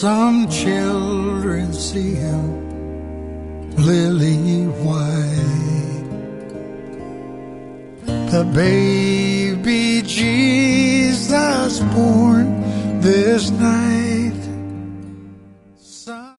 Some children see him lily white, the baby Jesus born this night.